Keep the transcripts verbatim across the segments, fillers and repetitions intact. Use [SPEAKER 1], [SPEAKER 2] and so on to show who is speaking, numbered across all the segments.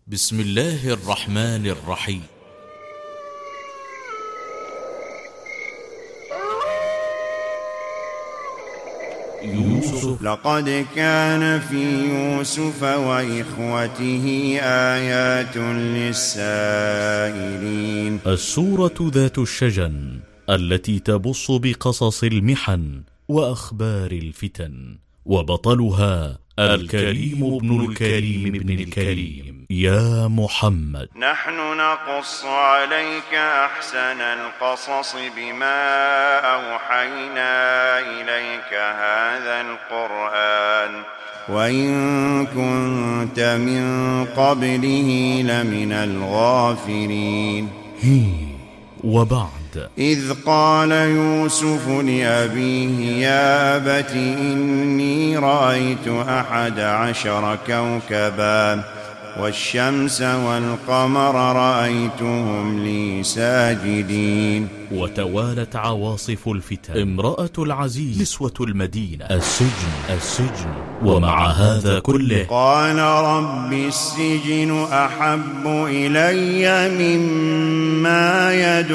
[SPEAKER 1] بسم الله الرحمن الرحيم.
[SPEAKER 2] يوسف. لقد كان في يوسف وإخوته آيات للسائلين.
[SPEAKER 1] السورة ذات الشجن التي تبص بقصص المحن وأخبار الفتن، وبطلها الكريم ابن الكريم ابن الكريم. يا محمد،
[SPEAKER 2] نحن نقص عليك أحسن القصص بما أوحينا إليك هذا القرآن وإن كنت من قبله لمن الغافلين.
[SPEAKER 1] وبعد،
[SPEAKER 2] إذ قال يوسف لأبيه يا أبت إني رأيت أحد عشر كوكبا والشمس والقمر رأيتهم لي ساجدين.
[SPEAKER 1] وتوالت عواصف الفتن. امرأة العزيز، نسوة المدينة، السجن السجن ومع هذا كله
[SPEAKER 2] قال رب السجن أحب إلي مما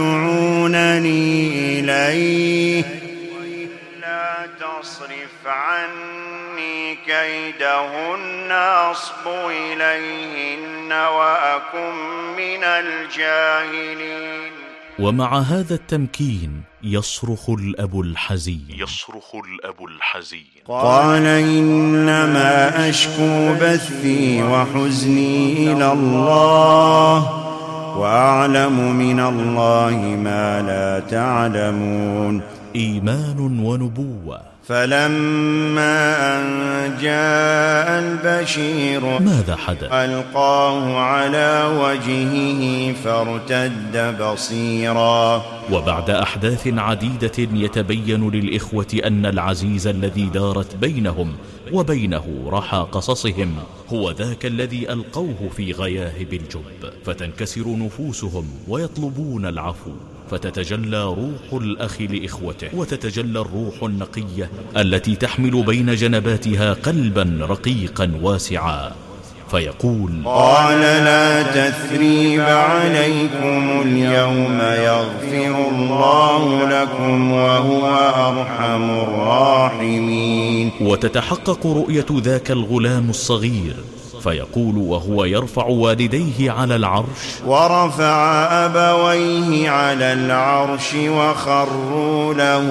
[SPEAKER 2] يدعونني إليه وإلا تصرف عني كيدهن أصب إليهن وأكن من الجاهلين.
[SPEAKER 1] ومع هذا التمكين يصرخ الأب الحزين يصرخ الأب الحزين
[SPEAKER 2] قال إنما أشكو بثي وحزني إلى الله وأعلم من الله ما لا تعلمون.
[SPEAKER 1] إيمان ونبوة.
[SPEAKER 2] فلما أن جاء البشير
[SPEAKER 1] ماذا حدث؟
[SPEAKER 2] ألقاه على وجهه فارتد بصيرا.
[SPEAKER 1] وبعد أحداث عديدة يتبين للإخوة أن العزيز الذي دارت بينهم وبينه رحى قصصهم هو ذاك الذي ألقوه في غياهب الجب، فتنكسر نفوسهم ويطلبون العفو، فتتجلى روح الأخ لإخوته، وتتجلى الروح النقية التي تحمل بين جنباتها قلبا رقيقا واسعا، فيقول
[SPEAKER 2] قال لا تثريب عليكم اليوم يغفر الله لكم وهو أرحم الراحمين.
[SPEAKER 1] وتتحقق رؤية ذاك الغلام الصغير، فيقول وهو يرفع والديه على العرش
[SPEAKER 2] ورفع أبويه على العرش وخروا له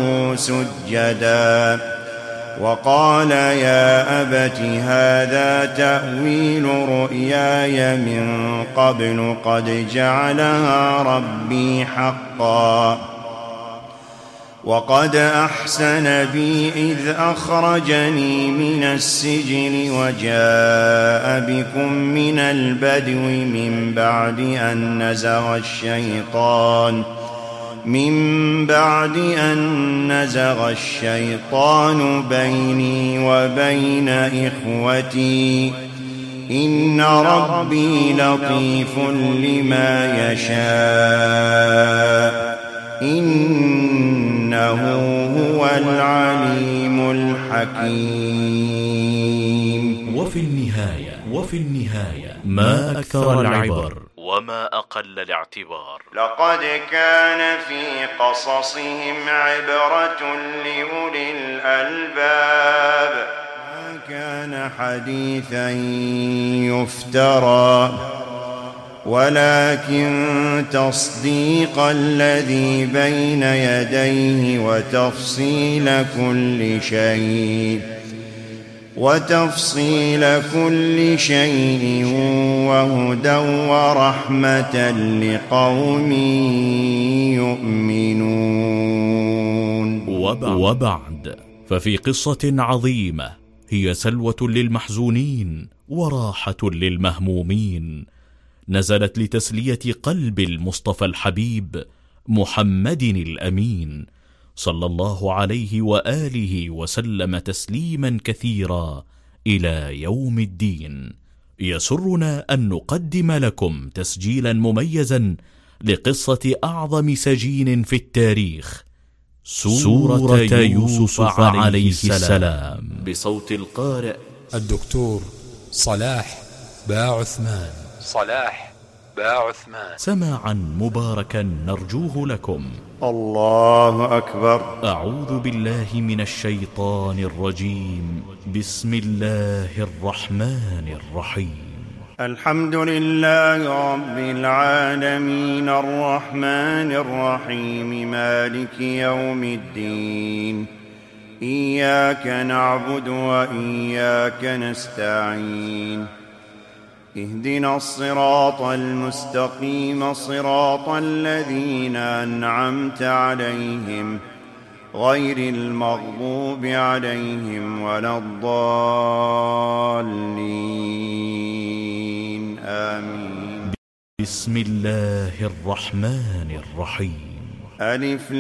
[SPEAKER 2] سجدا وقال يا أبت هذا تأويل رؤياي من قبل قد جعلها ربي حقا وقد أحسن بي إذ أخرجني من السجن وجاء بكم من البدو من بعد أن نزغ الشيطان من بعد أن نزغ الشيطان بيني وبين إخوتي إن ربي لطيف لما يشاء إنه هو العليم الحكيم.
[SPEAKER 1] وفي النهاية وفي النهاية ما أكثر العبر وما أقل الاعتبار.
[SPEAKER 2] لقد كان في قصصهم عبرة لأولي الألباب ما كان حديثا يفترى ولكن تصديق الذي بين يديه وتفصيل كل شيء وتفصيل كل شيء وهدى ورحمة لقوم يؤمنون.
[SPEAKER 1] وبعد، ففي قصة عظيمة هي سلوة للمحزونين وراحة للمهمومين، نزلت لتسلية قلب المصطفى الحبيب محمد الأمين صلى الله عليه وآله وسلم تسليما كثيرا إلى يوم الدين. يسرنا أن نقدم لكم تسجيلا مميزا لقصة أعظم سجين في التاريخ، سورة يوسف عليه السلام، بصوت القارئ
[SPEAKER 3] الدكتور صلاح باعثمان. صلاح باعثمان.
[SPEAKER 1] سماعا مباركا نرجوه لكم.
[SPEAKER 2] الله أكبر.
[SPEAKER 1] أعوذ بالله من الشيطان الرجيم. بسم الله الرحمن الرحيم.
[SPEAKER 2] الحمد لله رب العالمين الرحمن الرحيم مالك يوم الدين. إياك نعبد وإياك نستعين. اهدنا الصراط المستقيم صراط الذين أنعمت عليهم غير المغضوب عليهم ولا الضالين آمين.
[SPEAKER 1] بسم الله الرحمن الرحيم.
[SPEAKER 2] ألف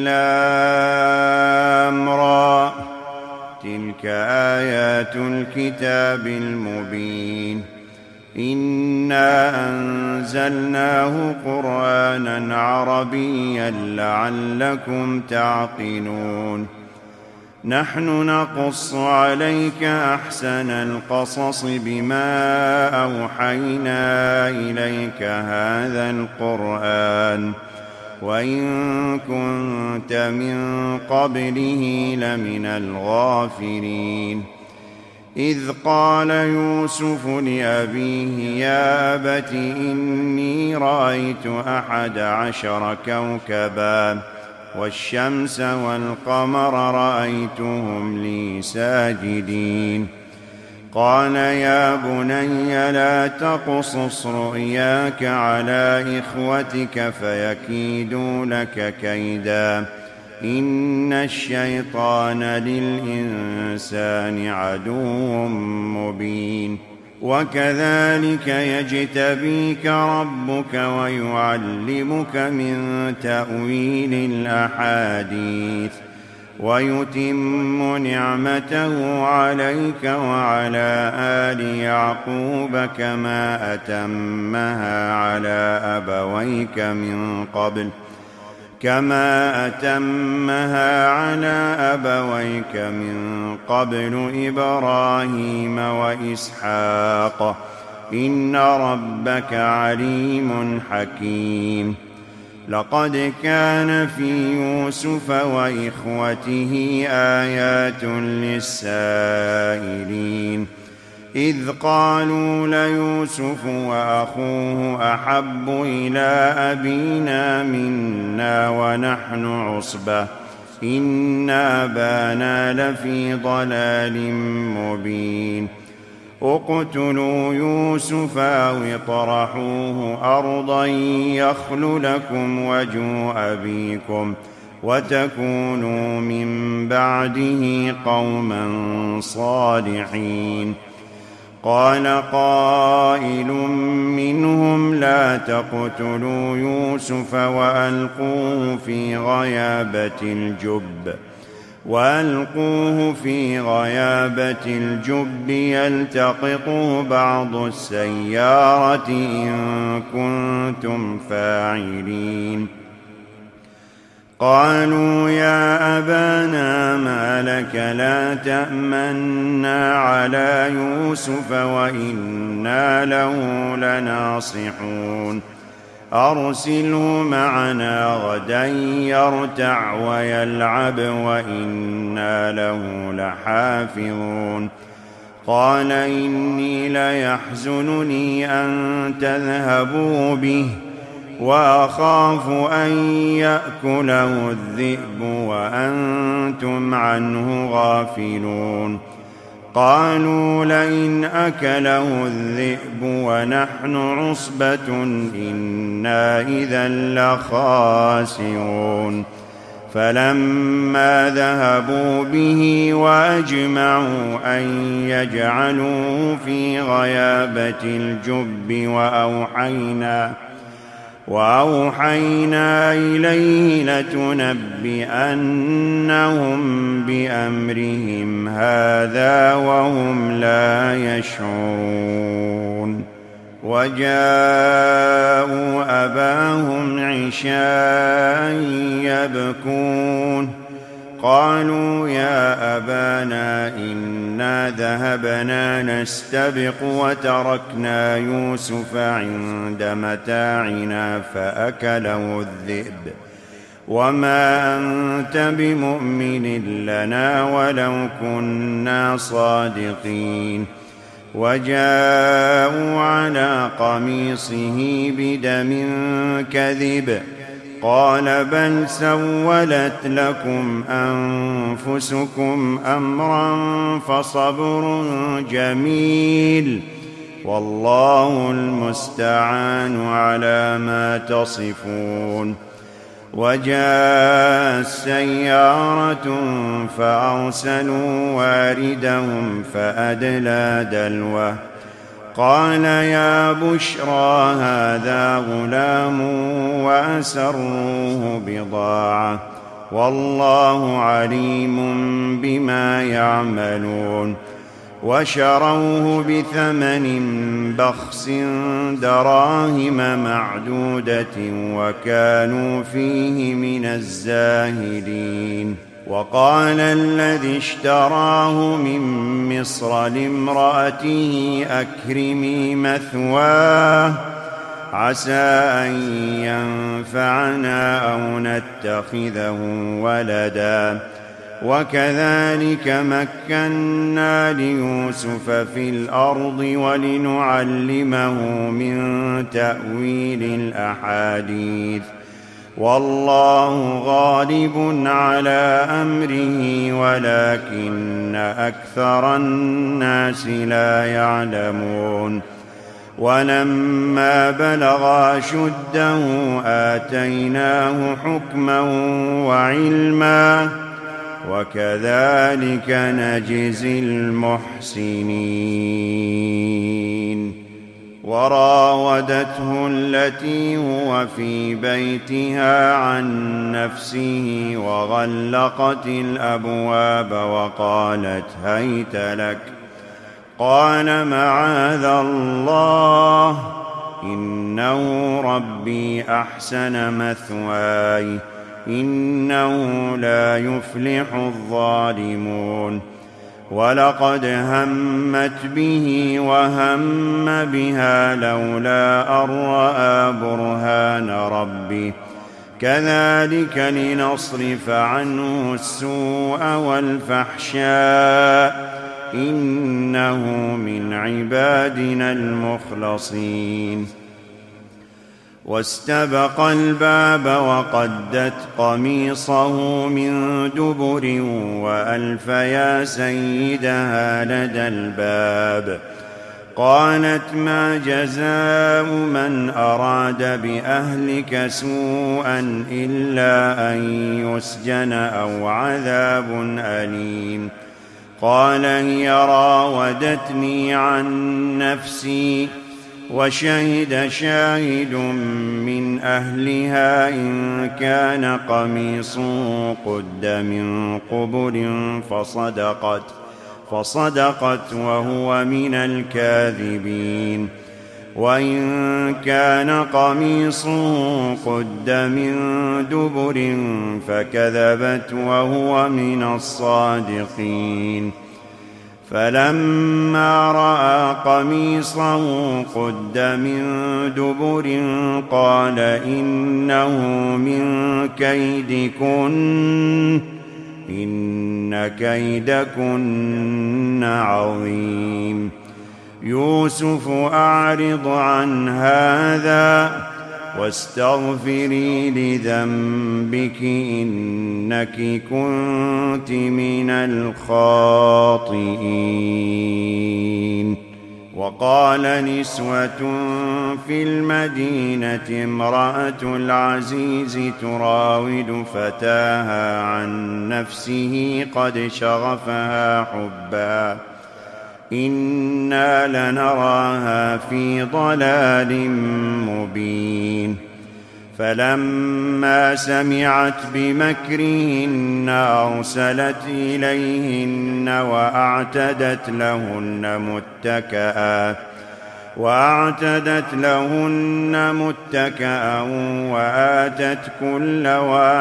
[SPEAKER 2] لام را تلك آيات الكتاب المبين. إنا أنزلناه قرآنا عربيا لعلكم تعقلون. نحن نقص عليك أحسن القصص بما أوحينا إليك هذا القرآن وإن كنت من قبله لمن الغافلين. إذ قال يوسف لأبيه يا أبت إني رأيت أحد عشر كوكبا والشمس والقمر رأيتهم لي ساجدين. قال يا بني لا تقصص رؤياك على إخوتك فيكيدوا لك كيدا إن الشيطان للإنسان عدو مبين. وكذلك يجتبيك ربك ويعلمك من تأويل الأحاديث ويتم نعمته عليك وعلى آل يعقوب كما أتمها على أبويك من قبل كما أتمها على أبويك من قبل إبراهيم وإسحاق إن ربك عليم حكيم. لقد كان في يوسف وإخوته آيات للسائلين إذ قالوا ليوسف وأخوه أحب إلى أبينا منا ونحن عصبة إن أبانا لفي ضلال مبين. اقتلوا يوسف أو اطرحوه أرضا يخل لكم وجه أبيكم وتكونوا من بعده قوما صالحين. قال قائل منهم لا تقتلوا يوسف وألقوه في غيابة الجب وألقوه في غيابة الجب يلتقطه بعض السيارة إن كنتم فاعلين. قالوا يا أبانا ما لك لا تأمنا على يوسف وإنا له لناصحون. أرسله معنا غدا يرتع ويلعب وإنا له لحافظون. قال إني ليحزنني أن تذهبوا به وأخاف أن يأكله الذئب وأنتم عنه غافلون. قالوا لئن أكله الذئب ونحن عصبة إنا إذا لخاسرون. فلما ذهبوا به وأجمعوا أن يجعلوه في غيابة الجب وأوحينا وأوحينا إليه لتنبئنهم بأمرهم هذا وهم لا يشعرون. وجاءوا أباهم عشاء يبكون. قالوا يا أبانا إنا ذهبنا نستبق وتركنا يوسف عند متاعنا فأكله الذئب وما أنت بمؤمن لنا ولو كنا صادقين وجاءوا على قميصه بدم كذب قال بل سولت لكم أنفسكم أمرا فصبر جميل والله المستعان على ما تصفون وجاءت سيارة فأرسلوا واردهم فأدلى دلوه قال يا بشرى هذا غلام وأسروه بضاعة والله عليم بما يعملون وشروه بثمن بخس دراهم معدودة وكانوا فيه من الزاهدين وقال الذي اشتراه من مصر لامرأته أكرمي مثواه عسى أن ينفعنا أو نتخذه ولدا وكذلك مكنا ليوسف في الأرض ولنعلمه من تأويل الأحاديث والله غالب على أمره ولكن أكثر الناس لا يعلمون ولما بلغ أشده آتيناه حكما وعلما وكذلك نجزي المحسنين وراودته التي هو في بيتها عن نفسه وغلقت الأبواب وقالت هيت لك قال معاذ الله إنه ربي أحسن مثواي إنه لا يفلح الظالمون ولقد همت به وهم بها لولا أن رأى برهان ربه كذلك لنصرف عنه السوء والفحشاء إنه من عبادنا المخلصين واستبق الباب وقدت قميصه من دبر وألف يا سيدها لدى الباب قالت ما جزاء من أراد بأهلك سوءا إلا أن يسجن أو عذاب أليم قال هي راودتني عن نفسي وشهد شاهد من أهلها إن كان قميصه قد من قبل فصدقت فصدقت وهو من الكاذبين وإن كان قميصه قد من دبر فكذبت وهو من الصادقين فلما رأى قميصه قد من دبر قال إنه من كيدكن إن كيدكن عظيم يوسف أعرض عن هذا واستغفري لذنبك إنك كنت من الخاطئين وقال نسوة في المدينة امرأة العزيز تراود فتاها عن نفسه قد شغفها حبا إنا لنراها في ضلال مبين فلما سمعت بمكرهن أرسلت إليهن وأعتدت لهن متكئا وأعتدت لهن متكئا وآتت كل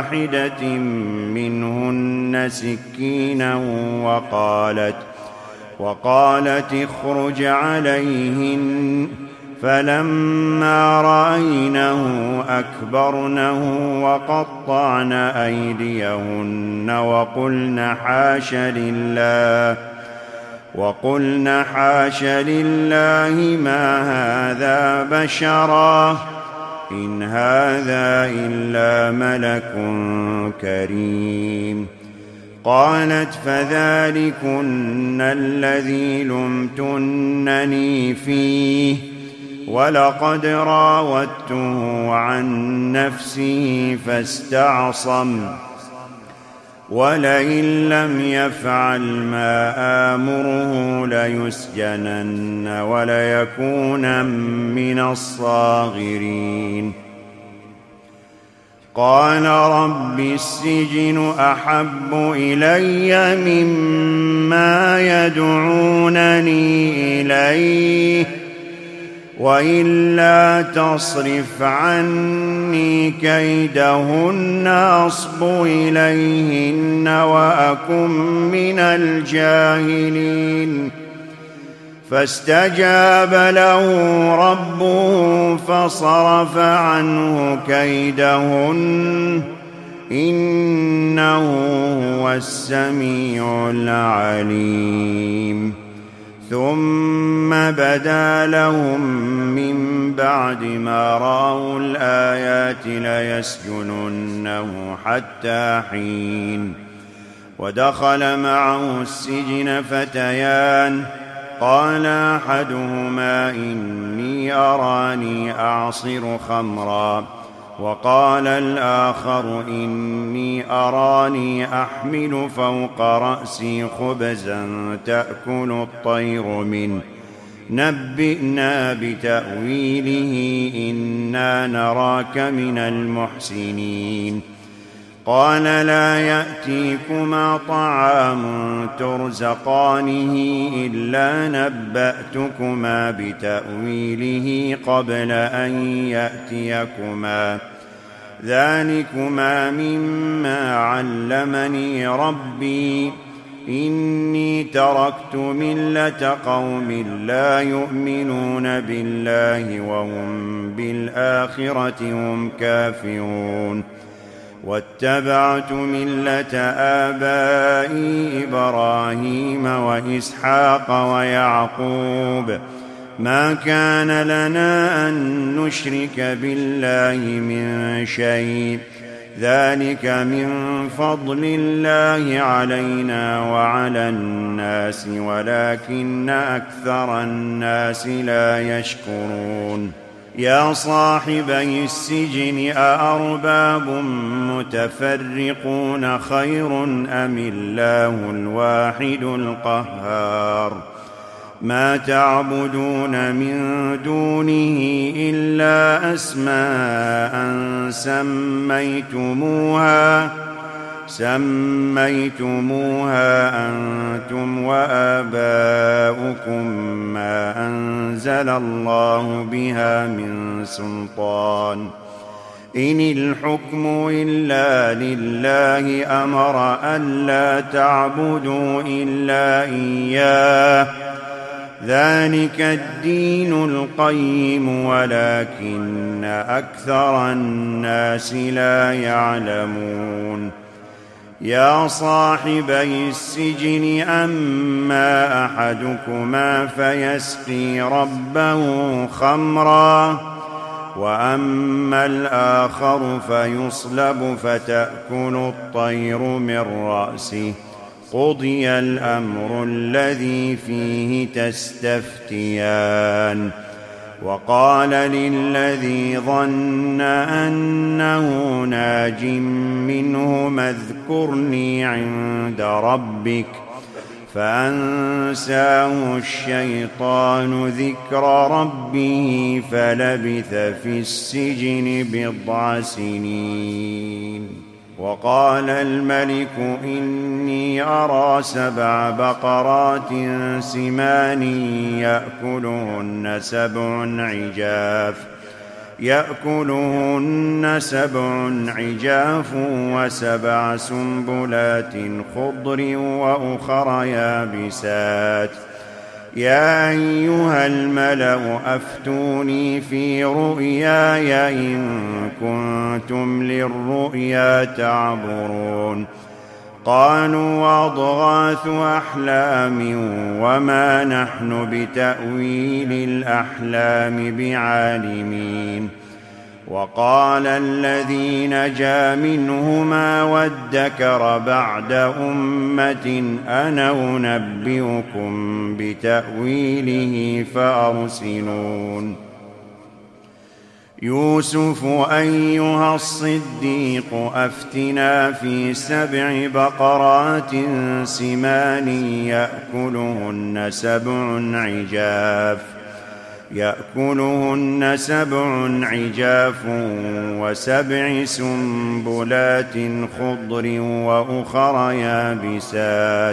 [SPEAKER 2] واحدة منهن سكينا وقالت وقالت اخرج عليهن فلما رأينه أكبرنه وقطعن أيديهن وقلن حاش لله وقلن حاش لله ما هذا بشرا إن هذا إلا ملك كريم. قالت فذلكن الذي لمتنني فيه ولقد راودته عن نفسه فاستعصم ولئن لم يفعل ما آمره ليسجنن وليكون من الصاغرين. قال رب السجن أحب إلي مما يدعونني إليه وإلا تصرف عني كيدهن أصب إليهن وأكن من الجاهلين. فاستجاب له ربه فصرف عنه كيدهن إنه هو السميع العليم. ثم بدا لهم من بعد ما رأوا الآيات ليسجننه حتى حين. ودخل معه السجن فتيان قال أحدهما إني أراني أعصر خمرا وقال الآخر إني أراني أحمل فوق رأسي خبزا تأكل الطير منه نبئنا بتأويله إنا نراك من المحسنين. قال لا يأتيكما طعام ترزقانه إلا نبأتكما بتأويله قبل أن يأتيكما ذلكما مما علمني ربي إني تركت ملة قوم لا يؤمنون بالله وهم بالآخرة هم كافرون واتبعت ملة آبائي إبراهيم وإسحاق ويعقوب ما كان لنا أن نشرك بالله من شيء ذلك من فضل الله علينا وعلى الناس ولكن أكثر الناس لا يشكرون. يا صاحبي السجن أأرباب متفرقون خير أم الله الواحد القهار ما تعبدون من دونه إلا أسماء سميتموها سميتموها أنتم وآباؤكم ما أنزل الله بها من سلطان إن الحكم إلا لله أمر ألا تعبدوا إلا إياه ذلك الدين القيم ولكن أكثر الناس لا يعلمون. يا صاحبي السجن أما أحدكما فيسقي ربه خمرا وأما الآخر فيصلب فتأكل الطير من رأسه قضي الأمر الذي فيه تستفتيان. وقال للذي ظن أنه ناج منهما اذكرني عند ربك فأنساه الشيطان ذكر ربه فلبث في السجن بضع سنين. وقال الملك إني أرى سبع بقرات سمان يأكلهن سبع عجاف يأكلهن سبع عجاف وسبع سنبلات خضر وأخر يابسات يا أيها الملأ أفتوني في رؤياي إن كنتم للرؤيا تعبرون قالوا أضغاث أحلام وما نحن بتأويل الأحلام بعالمين وقال الذي نجا منهما وادكر بعد أمة أنا أنبئكم بتأويله فأرسلون يوسف أيها الصديق أفتنا في سبع بقرات سمان يأكلهن سبع عجاف يأكلهن سبع عجاف وسبع سنبلات خضر وأخر يابسات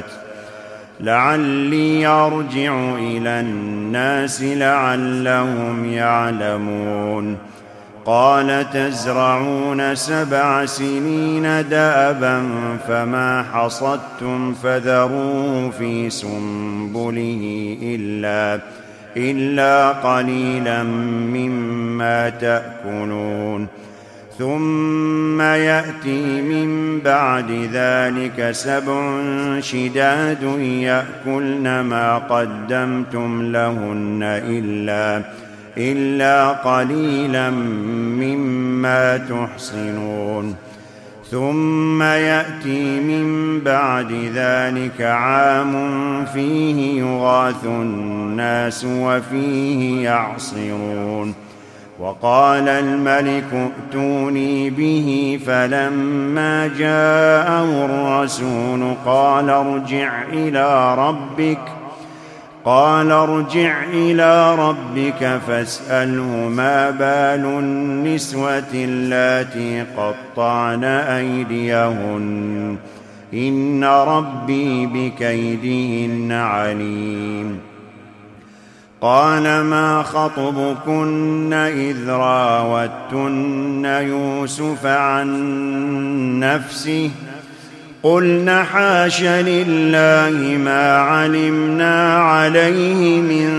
[SPEAKER 2] لعلي أرجع إلى الناس لعلهم يعلمون قال تزرعون سبع سنين دأبا فما حصدتم فذروه في سنبله إلا إلا قليلا مما تأكلون ثم يأتي من بعد ذلك سبع شداد يأكلن ما قدمتم لهن إلا إلا قليلا مما تحصنون ثم يأتي من بعد ذلك عام فيه يغاث الناس وفيه يعصرون وقال الملك ائتوني به فلما جاءه الرسول قال ارجع إلى ربك قال ارجع إلى ربك فاسأله ما بال النسوة اللاتي قطعن أيديهن إن ربي بكيدهن عليم قال ما خطبكن إذ راوتن يوسف عن نفسه قلن حاش لله ما علمنا عليه من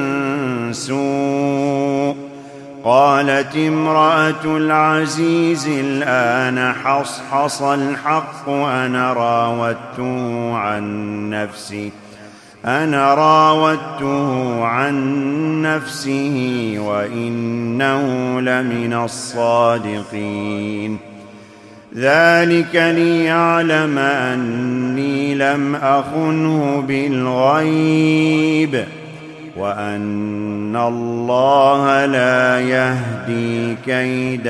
[SPEAKER 2] سوء قالت امرأة العزيز الآن حصحص الحق أنا راودته عن نفسه أنا راودته عن نفسه وإنه لمن الصادقين ذلك ليعلم أني لم أخنه بالغيب وأن الله لا يهدي كيد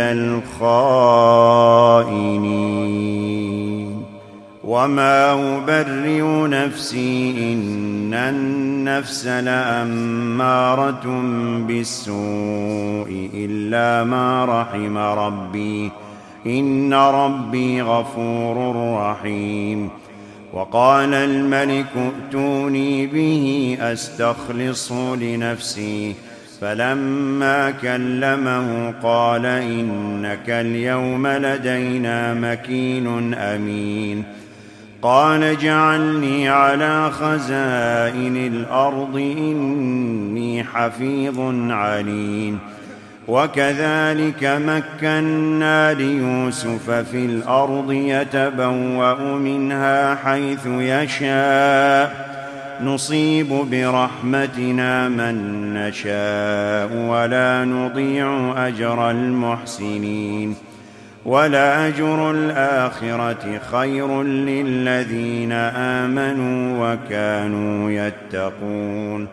[SPEAKER 2] الخائنين وما أبرئ نفسي إن النفس لأمارة بالسوء إلا ما رحم ربي إن ربي غفور رحيم وقال الملك ائتوني به أستخلصه لنفسي فلما كلمه قال إنك اليوم لدينا مكين أمين قال اجعلني على خزائن الأرض إني حفيظ عليم وكذلك مكنا ليوسف في الأرض يتبوأ منها حيث يشاء نصيب برحمتنا من نشاء ولا نضيع أجر المحسنين ولأجر الآخرة خير للذين آمنوا وكانوا يتقون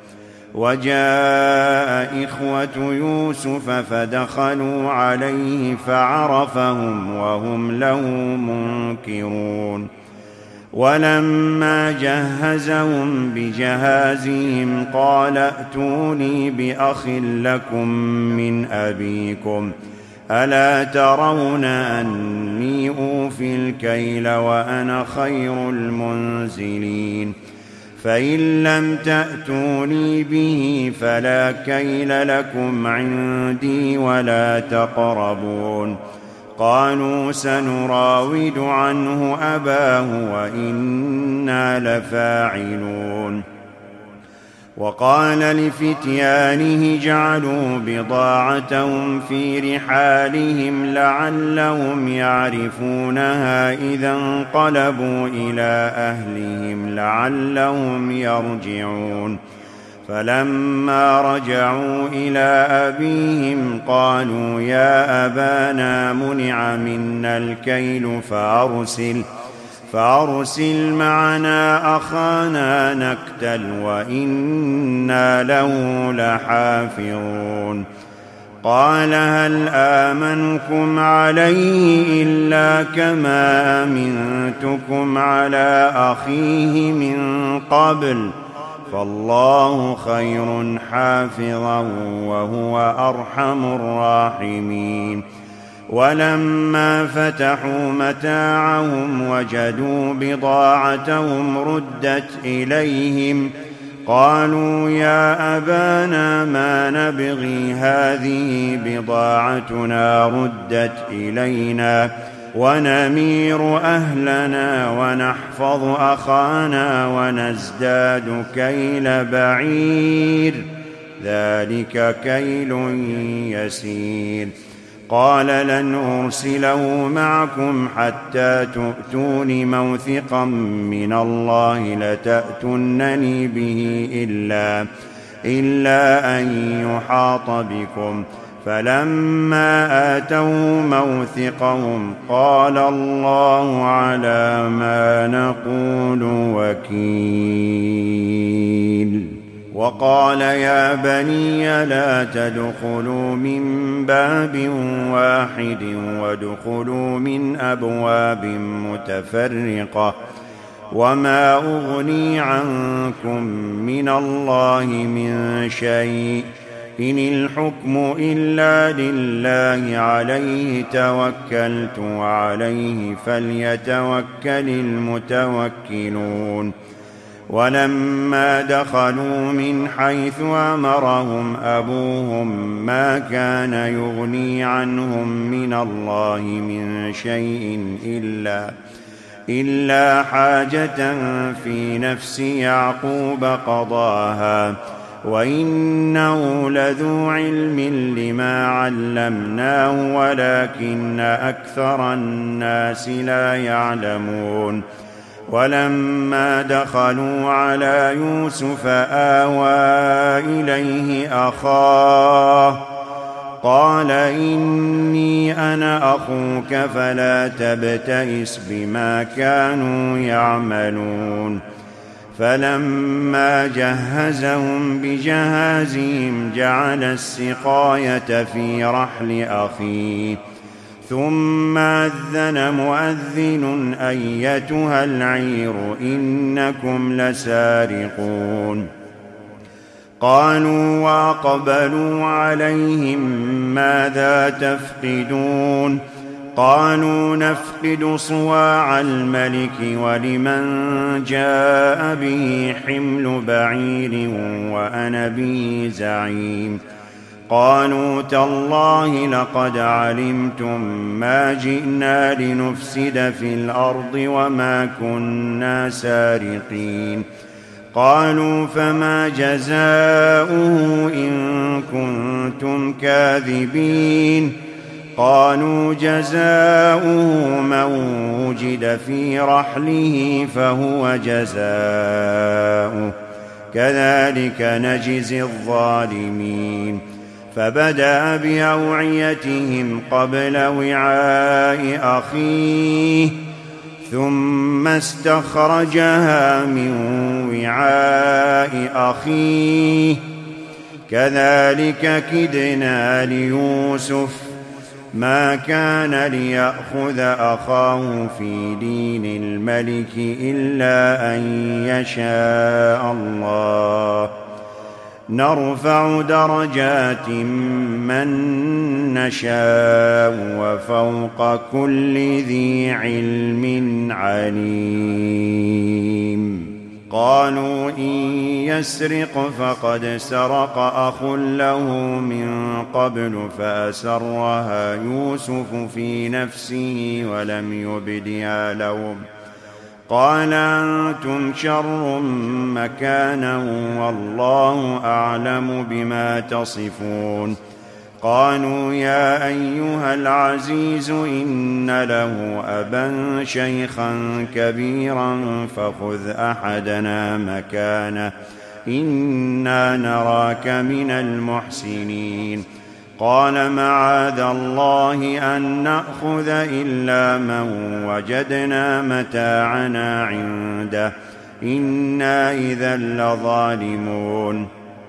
[SPEAKER 2] وجاء إخوة يوسف فدخلوا عليه فعرفهم وهم له منكرون ولما جهزهم بجهازهم قال ائتوني بأخ لكم من أبيكم ألا ترون أني أوفي الكيل وأنا خير المنزلين فإن لم تأتوني به فلا كيل لكم عندي ولا تقربون قالوا سنراود عنه أباه وإنا لفاعلون وقال لفتيانه جعلوا بضاعتهم في رحالهم لعلهم يعرفونها إذا انقلبوا إلى أهلهم لعلهم يرجعون فلما رجعوا إلى أبيهم قالوا يا أبانا منع منا الكيل فأرسل فأرسل معنا أخانا نكتل وإنا له لحافظون قال هل آمنكم عليه إلا كما أمنتكم على أخيه من قبل فالله خير حافظا وهو أرحم الراحمين ولما فتحوا متاعهم وجدوا بضاعتهم ردت إليهم قالوا يا أبانا ما نبغي هذه بضاعتنا ردت إلينا ونمير أهلنا ونحفظ أخانا ونزداد كيل بعير ذلك كيل يسير قال لن أرسله معكم حتى تؤتون موثقا من الله لتأتونني به إلا, إلا أن يحاط بكم فلما آتوا موثقهم قال الله على ما نقول وكيل وقال يا بني لا تدخلوا من باب واحد وادخلوا من أبواب متفرقة وما أغني عنكم من الله من شيء إن الحكم إلا لله عليه توكلت وعليه فليتوكل المتوكلون ولما دخلوا من حيث أمرهم أبوهم ما كان يغني عنهم من الله من شيء إلا, إلا حاجة في نفس يعقوب قضاها وإنه لذو علم لما علمناه ولكن أكثر الناس لا يعلمون ولما دخلوا على يوسف آوى إليه أخاه قال إني أنا أخوك فلا تبتئس بما كانوا يعملون فلما جهزهم بجهازهم جعل السقاية في رحل أخيه ثم أذن مؤذن أيتها العير إنكم لسارقون قالوا وأقبلوا عليهم ماذا تفقدون قالوا نفقد صواع الملك ولمن جاء به حمل بعير وأنا به زعيم قالوا تالله لقد علمتم ما جئنا لنفسد في الأرض وما كنا سارقين قالوا فما جزاؤه إن كنتم كاذبين قالوا جزاؤه من وجد في رحله فهو جزاؤه كذلك نجزي الظالمين فبدأ بأوعيتهم قبل وعاء أخيه ثم استخرجها من وعاء أخيه كذلك كدنا ليوسف ما كان ليأخذ أخاه في دين الملك إلا أن يشاء الله نرفع درجات من نشاء وفوق كل ذي علم عليم قالوا إن يسرق فقد سرق أخ له من قبل فأسرها يوسف في نفسه ولم يبدها لهم قال أنتم شر مكانا والله أعلم بما تصفون قالوا يا أيها العزيز إن له أبا شيخا كبيرا فخذ أحدنا مكانه إنا نراك من المحسنين قال معاذ الله أن نأخذ إلا من وجدنا متاعنا عنده إنا إذا لظالمون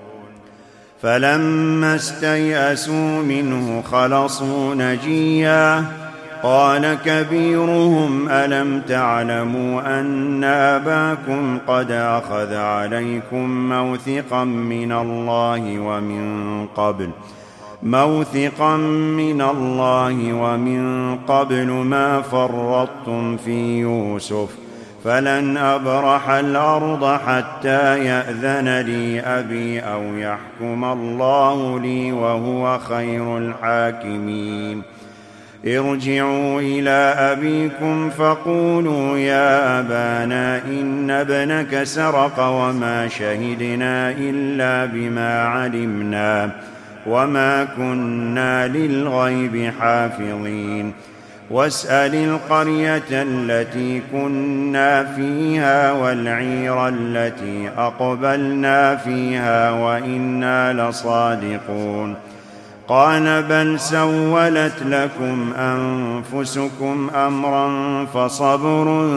[SPEAKER 2] فلما استيئسوا منه خلصوا نجيا قال كبيرهم ألم تعلموا أن أباكم قد أخذ عليكم موثقا من الله ومن قبل موثقا من الله ومن قبل ما فرطتم في يوسف فلن أبرح الأرض حتى يأذن لي أبي أو يحكم الله لي وهو خير الحاكمين ارجعوا إلى أبيكم فقولوا يا أبانا إن ابنك سرق وما شهدنا إلا بما علمنا وما كنا للغيب حافظين واسأل القرية التي كنا فيها والعير التي أقبلنا فيها وإنا لصادقون قال بل سولت لكم أنفسكم أمرا فصبر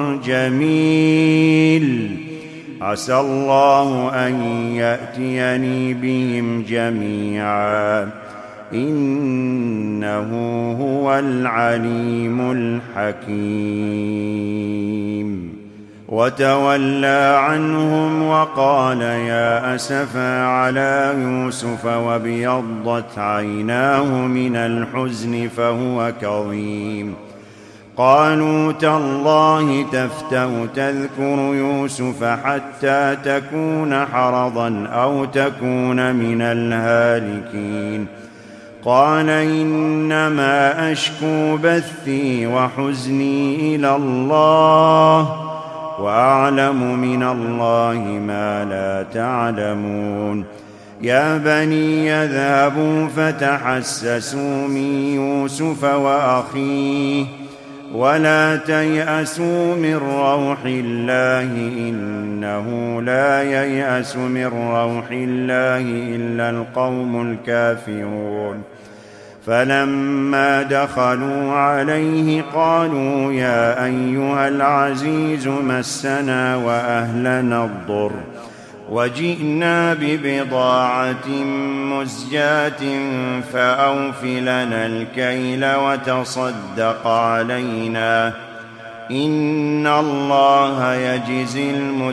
[SPEAKER 2] جميل عسى الله أن يأتيني بهم جميعا إنه هو العليم الحكيم وتولى عنهم وقال يا أسفا على يوسف وابيضت عيناه من الحزن فهو كظيم قالوا تالله تفتأ تذكر يوسف حتى تكون حرضا أو تكون من الهالكين قال إنما أشكو بثي وحزني إلى الله وأعلم من الله ما لا تعلمون يا بني يذهبوا فتحسسوا من يوسف وأخيه ولا تيأسوا من روح الله إنه لا ييأس من روح الله إلا القوم الكافرون فلما دخلوا عليه قالوا يا أيها العزيز مسنا وأهلنا الضر وجئنا ببضاعة مزجاة فأوف لنا الكيل وتصدق علينا إن الله يجزي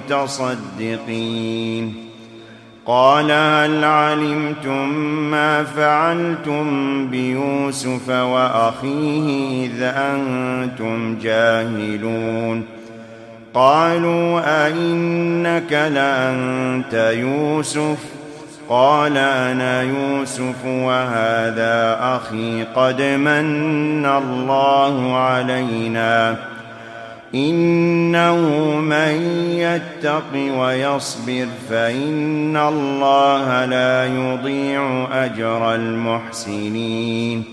[SPEAKER 2] المتصدقين قال هل علمتم ما فعلتم بيوسف وأخيه إذ أنتم جاهلون قالوا أئنك لأنت يوسف قال أنا يوسف وهذا أخي قد من الله علينا إنه من يتق ويصبر فإن الله لا يضيع أجر المحسنين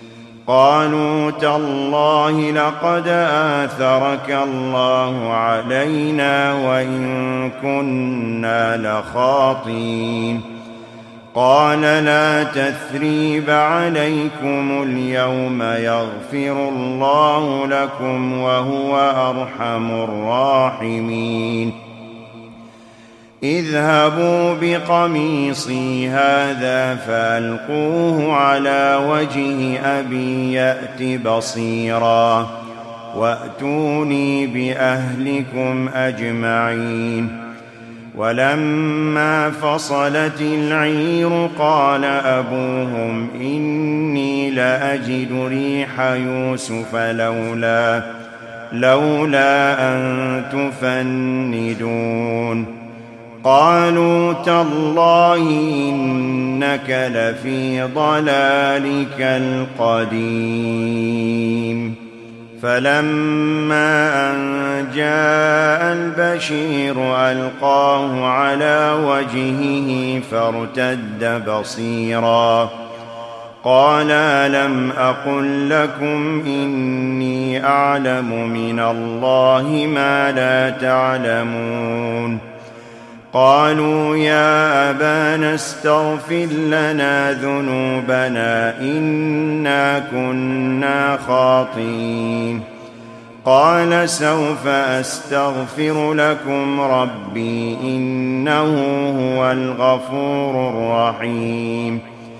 [SPEAKER 2] قالوا تالله لقد آثرك الله علينا وإن كنا لخاطئين قال لا تثريب عليكم اليوم يغفر الله لكم وهو أرحم الراحمين اذهبوا بقميصي هذا فألقوه على وجه أبي يأت بصيرا وأتوني بأهلكم أجمعين ولما فصلت العير قال أبوهم إني لأجد ريح يوسف لولا لولا أن تفندون قالوا تالله إنك لفي ضلالك القديم فلما أن جاء البشير ألقاه على وجهه فارتد بصيرا قال ألم أقل لكم إني أعلم من الله ما لا تعلمون قالوا يا أبانا استغفر لنا ذنوبنا إنا كنا خاطئين قال سوف أستغفر لكم ربي إنه هو الغفور الرحيم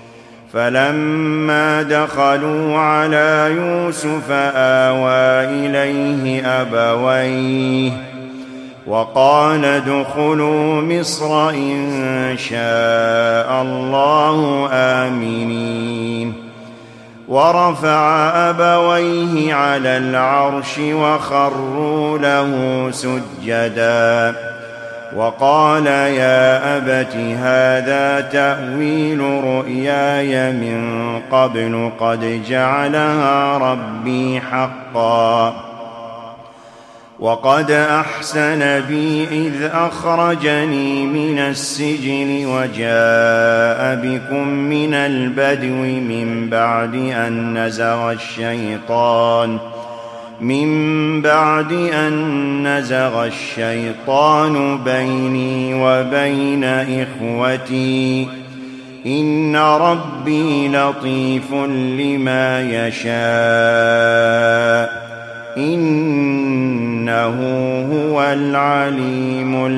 [SPEAKER 2] فلما دخلوا على يوسف آوى إليه أبويه وقال ادخلوا مصر إن شاء الله آمنين ورفع أبويه على العرش وخروا له سجدا وقال يا أبت هذا تأويل رؤياي من قبل قد جعلها ربي حقا وقد أحسن بي إذ أخرجني من السجن وجاء بكم من البدو من بعد أن نزغ الشيطان من بعد أن نزغ الشيطان بيني وبين إخوتي إن ربي لطيف لما يشاء إنه هو العليم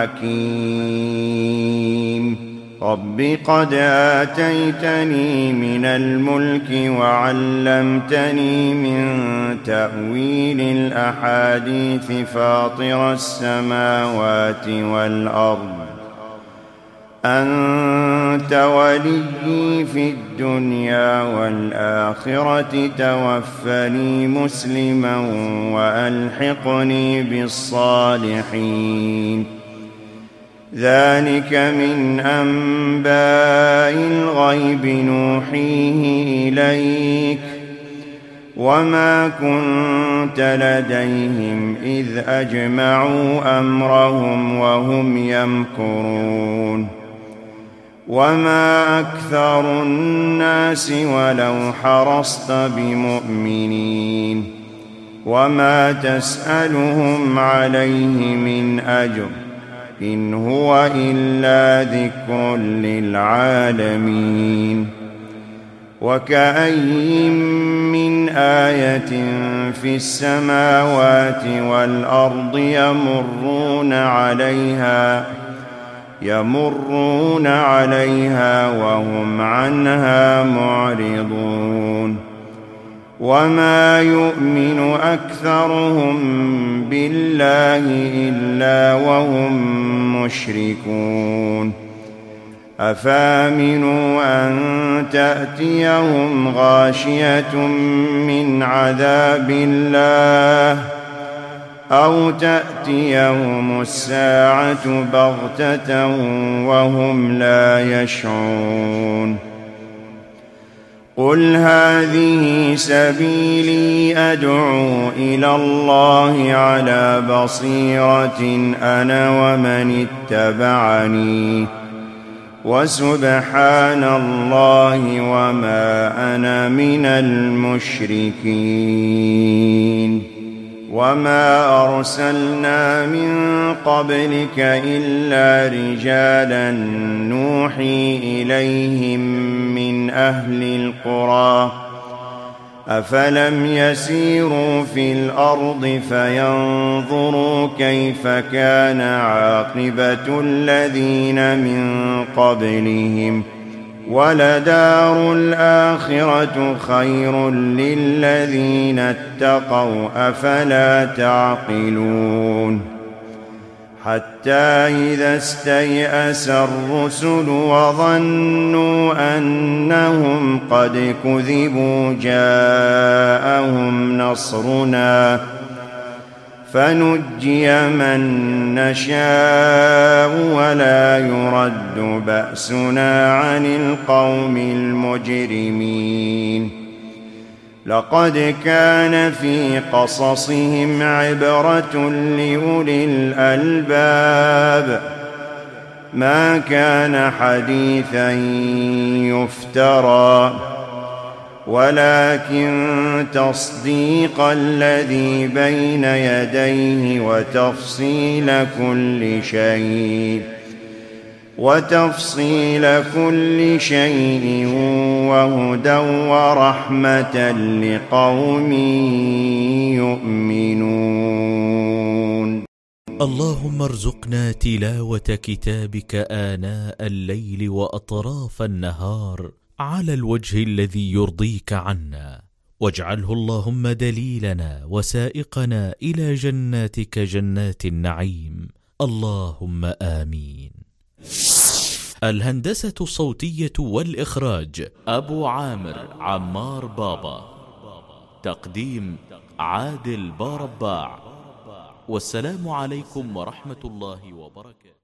[SPEAKER 2] الحكيم رب قد آتيتني من الملك وعلمتني من تأويل الأحاديث فاطر السماوات والأرض أنت وليي في الدنيا والآخرة توفني مسلما وألحقني بالصالحين ذلك من أنباء الغيب نوحيه إليك وما كنت لديهم إذ أجمعوا أمرهم وهم يمكرون وما أكثر الناس ولو حرصت بمؤمنين وما تسألهم عليه من أجر إن هو إلا ذكر للعالمين وكأي من آية في السماوات والأرض يمرون عليها يمرون عليها وهم عنها معرضون وما يؤمن أكثرهم بالله إلا وهم مشركون أفامنوا أن تأتيهم غاشية من عذاب الله أو تأتيهم الساعة بغتة وهم لا يشعرون قل هذه سبيلي أدعو إلى الله على بصيرة أنا ومن اتبعني وسبحان الله وما أنا من المشركين وما أرسلنا من قبلك إلا رجالا نوحي إليهم من أهل القرى أفلم يسيروا في الأرض فينظروا كيف كان عاقبة الذين من قبلهم ولدار الآخرة خير للذين اتقوا أفلا تعقلون حتى إذا استيأس الرسل وظنوا أنهم قد كذبوا جاءهم نصرنا فنجي من نشاء ولا يرد بأسنا عن القوم المجرمين لقد كان في قصصهم عبرة لأولي الألباب ما كان حديثا يفترى ولكن تصديق الذي بين يديه وتفصيل كل شيء وتفصيل كل شيء وهدى ورحمة لقوم يؤمنون.
[SPEAKER 1] اللهم ارزقنا تلاوة كتابك آناء الليل وأطراف النهار على الوجه الذي يرضيك عنا، واجعله اللهم دليلنا وسائقنا إلى جناتك جنات النعيم، اللهم آمين. الهندسة الصوتية والإخراج أبو عامر عمار بابا، تقديم عادل بارباع، والسلام عليكم ورحمة الله وبركاته.